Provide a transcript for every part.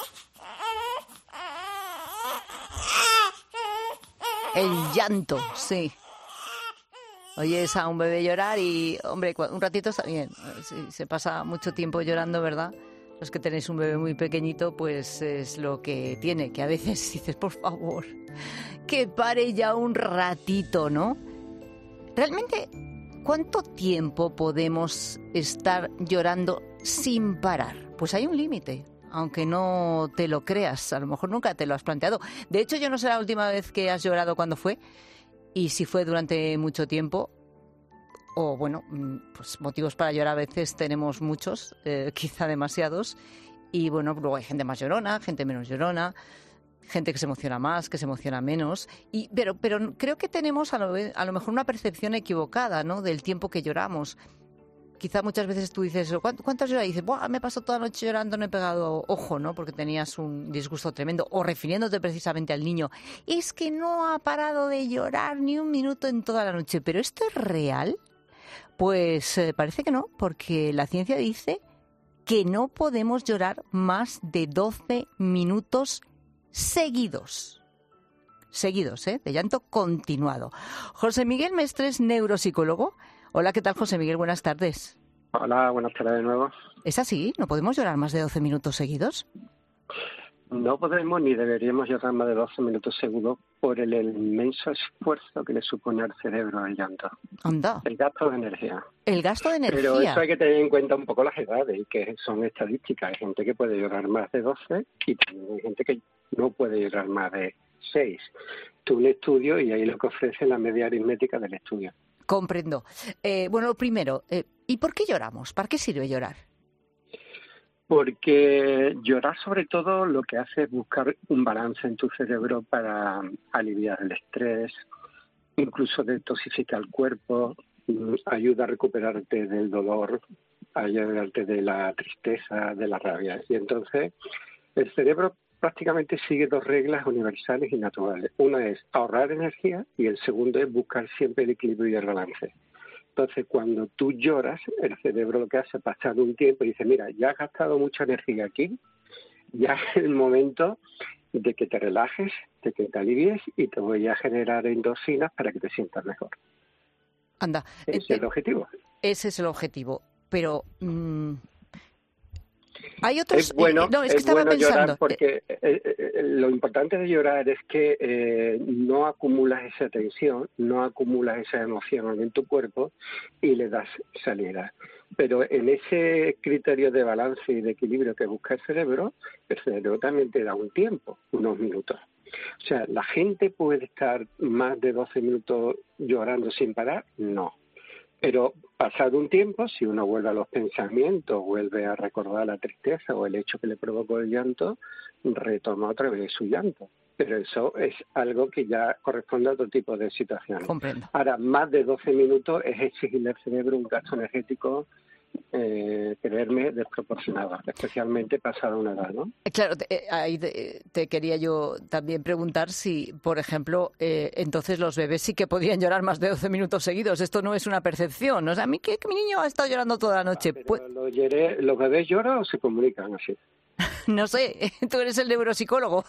El llanto, sí. Oyes a un bebé llorar y, hombre, un ratito está bien. Si se pasa mucho tiempo llorando, ¿verdad? Los que tenéis un bebé muy pequeñito, pues es lo que tiene, que a veces dices, por favor, que pare ya un ratito, ¿no? Realmente, ¿cuánto tiempo podemos estar llorando sin parar? Pues hay un límite, aunque no te lo creas, a lo mejor nunca te lo has planteado. De hecho, yo no sé la última vez que has llorado cuándo fue, y si fue durante mucho tiempo, o bueno, pues motivos para llorar a veces tenemos muchos, quizá demasiados, y bueno, luego hay gente más llorona, gente menos llorona, gente que se emociona más, que se emociona menos, pero creo que tenemos a lo mejor una percepción equivocada, ¿no?, del tiempo que lloramos. Quizá muchas veces tú dices, ¿cuánto has llorado? Y dices, ¡buah, me paso toda la noche llorando, no he pegado ojo!, ¿no?, porque tenías un disgusto tremendo. O refiriéndote precisamente al niño, es que no ha parado de llorar ni un minuto en toda la noche. ¿Pero esto es real? Pues parece que no, porque la ciencia dice que no podemos llorar más de 12 minutos seguidos. Seguidos, de llanto continuado. José Miguel Mestres, neuropsicólogo. Hola, ¿qué tal, José Miguel? Buenas tardes. Hola, buenas tardes de nuevo. ¿Es así? ¿No podemos llorar más de 12 minutos seguidos? No podemos ni deberíamos llorar más de 12 minutos seguidos por el inmenso esfuerzo que le supone al cerebro el llanto. Anda. El gasto de energía. El gasto de energía. Pero eso hay que tener en cuenta un poco las edades, que son estadísticas. Hay gente que puede llorar más de 12 y también hay gente que no puede llorar más de 6. Tú un estudio y ahí lo que ofrece la media aritmética del estudio. Comprendo. Bueno, lo primero, ¿y por qué lloramos? ¿Para qué sirve llorar? Porque llorar sobre todo lo que hace es buscar un balance en tu cerebro para aliviar el estrés, incluso detoxifica el cuerpo, ayuda a recuperarte del dolor, ayudarte de la tristeza, de la rabia. Y entonces el cerebro prácticamente sigue dos reglas universales y naturales. Una es ahorrar energía y el segundo es buscar siempre el equilibrio y el balance. Entonces, cuando tú lloras, el cerebro lo que hace es pasar un tiempo y dice, mira, ya has gastado mucha energía aquí, ya es el momento de que te relajes, de que te alivies y te voy a generar endorfinas para que te sientas mejor. Anda. Ese es el objetivo. Ese es el objetivo, pero hay otros... Es bueno, no, es que estaba pensando... llorar porque lo importante de llorar es que no acumulas esa tensión, no acumulas esa emoción en tu cuerpo y le das salida. Pero en ese criterio de balance y de equilibrio que busca el cerebro también te da un tiempo, unos minutos. O sea, ¿la gente puede estar más de 12 minutos llorando sin parar? No. Pero pasado un tiempo, si uno vuelve a los pensamientos, vuelve a recordar la tristeza o el hecho que le provocó el llanto, retoma otra vez su llanto. Pero eso es algo que ya corresponde a otro tipo de situaciones. Comprendo. Ahora, más de 12 minutos es exigirle al cerebro un gasto energético, creerme, desproporcionado, especialmente pasada una edad, ¿no? Claro, ahí te quería yo también preguntar si, por ejemplo, entonces los bebés sí que podían llorar más de 12 minutos seguidos. Esto no es una percepción. O sea, a mí que mi niño ha estado llorando toda la noche. Pero ¿los bebés lloran o se comunican así? No sé, tú eres el neuropsicólogo.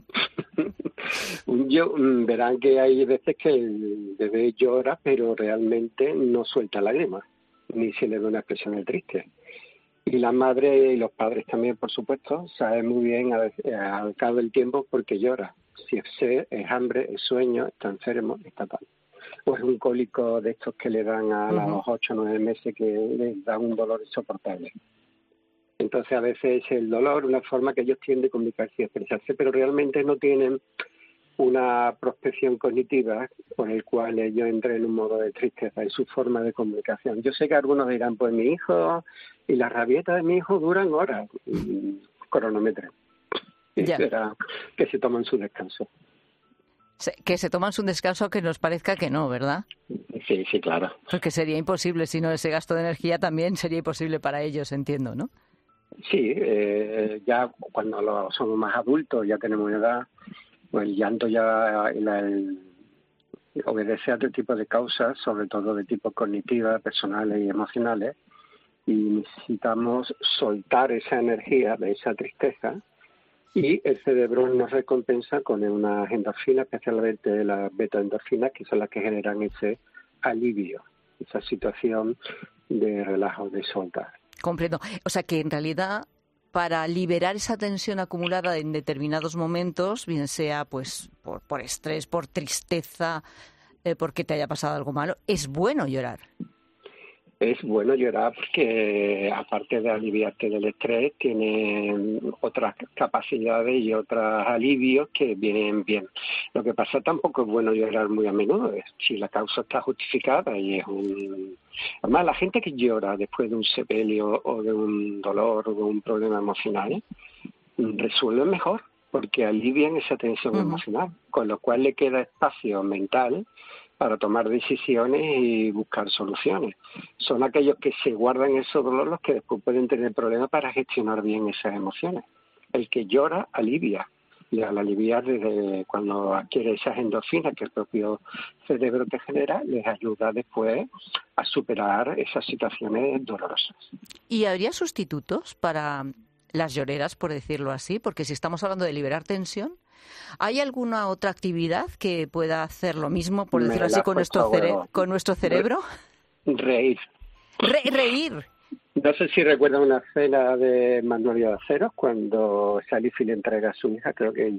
Verán que hay veces que el bebé llora, pero realmente no suelta lágrimas, ni se le da una expresión de triste. Y la madre y los padres también, por supuesto, saben muy bien al cabo del tiempo por qué llora. Si es sed, es hambre, es sueño, está enfermo, está tal. O es un cólico de estos que le dan a los 8 o 9 meses que les da un dolor insoportable. Entonces a veces es el dolor, una forma que ellos tienden a comunicarse y expresarse, pero realmente no tienen una prospección cognitiva por el cual ellos entran en un modo de tristeza y su forma de comunicación. Yo sé que algunos dirán, pues mi hijo y las rabietas de mi hijo duran horas, cronometran. Y será que se toman su descanso. Que se toman su descanso, que nos parezca que no, ¿verdad? Sí, claro. Porque sería imposible, si no, ese gasto de energía también sería imposible para ellos, entiendo, ¿no? Sí, ya cuando somos más adultos, ya tenemos una edad, pues el llanto ya obedece a otro tipo de causas, sobre todo de tipo cognitiva, personales y emocionales, y necesitamos soltar esa energía de esa tristeza y el cerebro nos recompensa con unas endorfinas, especialmente las beta-endorfinas, que son las que generan ese alivio, esa situación de relajo, de soltar. Comprendo. O sea que en realidad para liberar esa tensión acumulada en determinados momentos, bien sea pues por estrés, por tristeza, porque te haya pasado algo malo, es bueno llorar. Es bueno llorar porque, aparte de aliviarte del estrés, tiene otras capacidades y otros alivios que vienen bien. Lo que pasa, tampoco es bueno llorar muy a menudo, si la causa está justificada y es un... Además, la gente que llora después de un sepelio o de un dolor o de un problema emocional resuelve mejor porque alivian esa tensión emocional, con lo cual le queda espacio mental para tomar decisiones y buscar soluciones. Son aquellos que se guardan esos dolores los que después pueden tener problemas para gestionar bien esas emociones. El que llora alivia, y al aliviar, desde cuando adquiere esas endorfinas que el propio cerebro te genera, les ayuda después a superar esas situaciones dolorosas. ¿Y habría sustitutos para las lloreras, por decirlo así? Porque si estamos hablando de liberar tensión, ¿hay alguna otra actividad que pueda hacer lo mismo, por decirlo así, con nuestro cerebro? Reír. Reír. No sé si recuerdan una escena de Magnolia de Acero, cuando Sally le entrega a su hija, creo que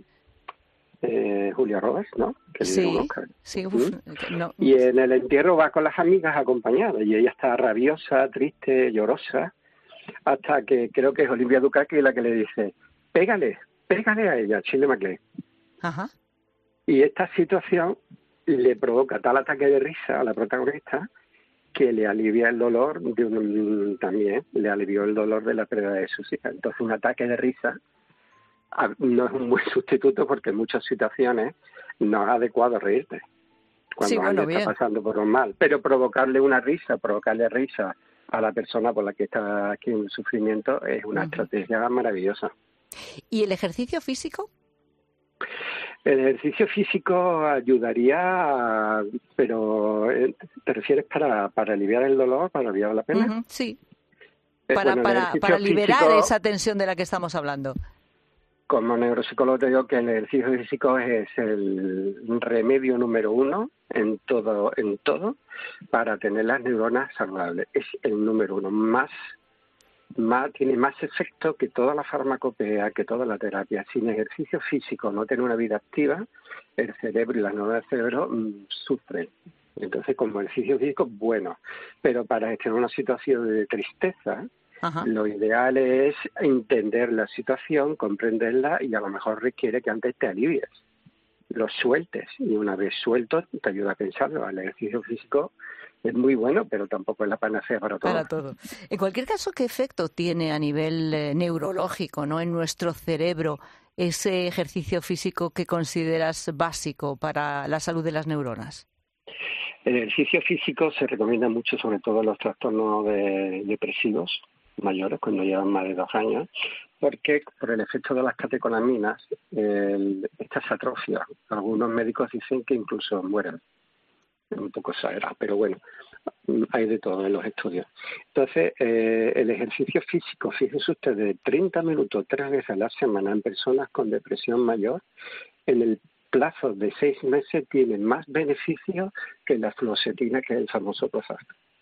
Julia Roberts, ¿no? Que sí, sí. No. Y en el entierro va con las amigas acompañada, y ella está rabiosa, triste, llorosa, hasta que creo que es Olivia Dukakis la que le dice, pégale a ella, Shirley MacLaine. Ajá. Y esta situación le provoca tal ataque de risa a la protagonista que le alivia el dolor, también le alivió el dolor de la pérdida de sus hijas. Entonces, un ataque de risa no es un buen sustituto porque en muchas situaciones no es adecuado reírte cuando alguien está pasando por un mal. Pero provocarle risa a la persona por la que está aquí en sufrimiento es una estrategia maravillosa. ¿Y el ejercicio físico? El ejercicio físico ayudaría, pero ¿te refieres para aliviar el dolor, para aliviar la pena? Sí, para liberar físico, esa tensión de la que estamos hablando. Como neuropsicólogo te digo que el ejercicio físico es el remedio número uno en todo para tener las neuronas saludables. Es el número uno, tiene más efecto que toda la farmacopea, que toda la terapia. Sin ejercicio físico, no tener una vida activa, el cerebro y las neuronas del cerebro sufren. Entonces, como ejercicio físico, bueno, pero para gestionar una situación de tristeza, lo ideal es entender la situación, comprenderla, y a lo mejor requiere que antes te alivies, lo sueltes, y una vez suelto te ayuda a pensarlo. El ejercicio físico es muy bueno, pero tampoco es la panacea para todo. Para todo. En cualquier caso, ¿qué efecto tiene a nivel neurológico, ¿no?, en nuestro cerebro ese ejercicio físico que consideras básico para la salud de las neuronas? El ejercicio físico se recomienda mucho, sobre todo en los trastornos depresivos mayores, cuando llevan más de 2 años, porque por el efecto de las catecolaminas, esta se atrofia. Algunos médicos dicen que incluso mueren. Es un poco exagerado, pero bueno, hay de todo en los estudios. Entonces, el ejercicio físico, fíjense ustedes, de 30 minutos 3 veces a la semana en personas con depresión mayor, en el plazo de 6 meses tiene más beneficio que la fluoxetina, que es el famoso Prozac.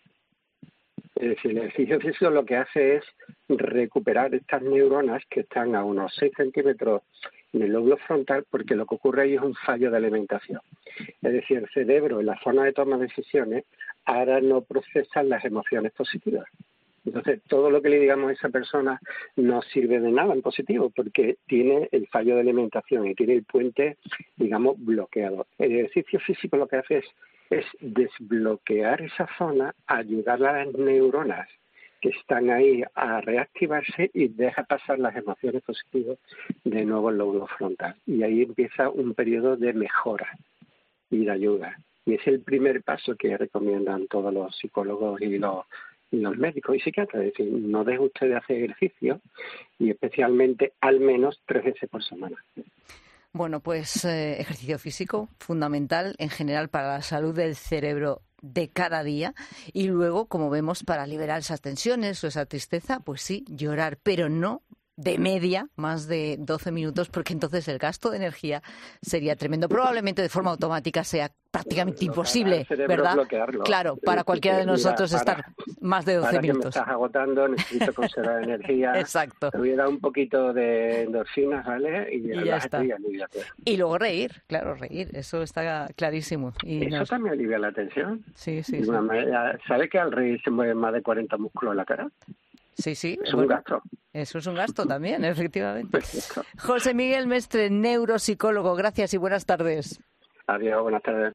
Es decir, el ejercicio físico lo que hace es recuperar estas neuronas que están a unos 6 centímetros en el lóbulo frontal, porque lo que ocurre ahí es un fallo de alimentación. Es decir, el cerebro, en la zona de toma de decisiones, ahora no procesa las emociones positivas. Entonces, todo lo que le digamos a esa persona no sirve de nada en positivo, porque tiene el fallo de alimentación y tiene el puente, digamos, bloqueado. El ejercicio físico lo que hace es desbloquear esa zona, ayudar a las neuronas que están ahí a reactivarse y deja pasar las emociones positivas de nuevo al lóbulo frontal. Y ahí empieza un periodo de mejora y de ayuda. Y es el primer paso que recomiendan todos los psicólogos y los médicos y psiquiatras. Es decir, no deje usted de hacer ejercicio, y especialmente al menos 3 veces por semana. Bueno, pues ejercicio físico fundamental en general para la salud del cerebro de cada día, y luego, como vemos, para liberar esas tensiones o esa tristeza, pues sí, llorar, pero no de media, más de 12 minutos, porque entonces el gasto de energía sería tremendo. Probablemente de forma automática sea prácticamente imposible, ¿verdad? Claro, para cualquiera de nosotros estar más de 12 minutos. Que me estás agotando, necesito conservar energía. Exacto. Te voy a dar un poquito de endorfinas, ¿vale? Y ya está. Y alíviate. Y luego reír, claro, reír, eso está clarísimo. Y eso también alivia la tensión. Sí. ¿Sabes que al reír se mueven más de 40 músculos en la cara? Sí. Es un gasto. Eso es un gasto también, efectivamente. José Miguel Mestre, neuropsicólogo, gracias y buenas tardes. Adiós, buenas tardes.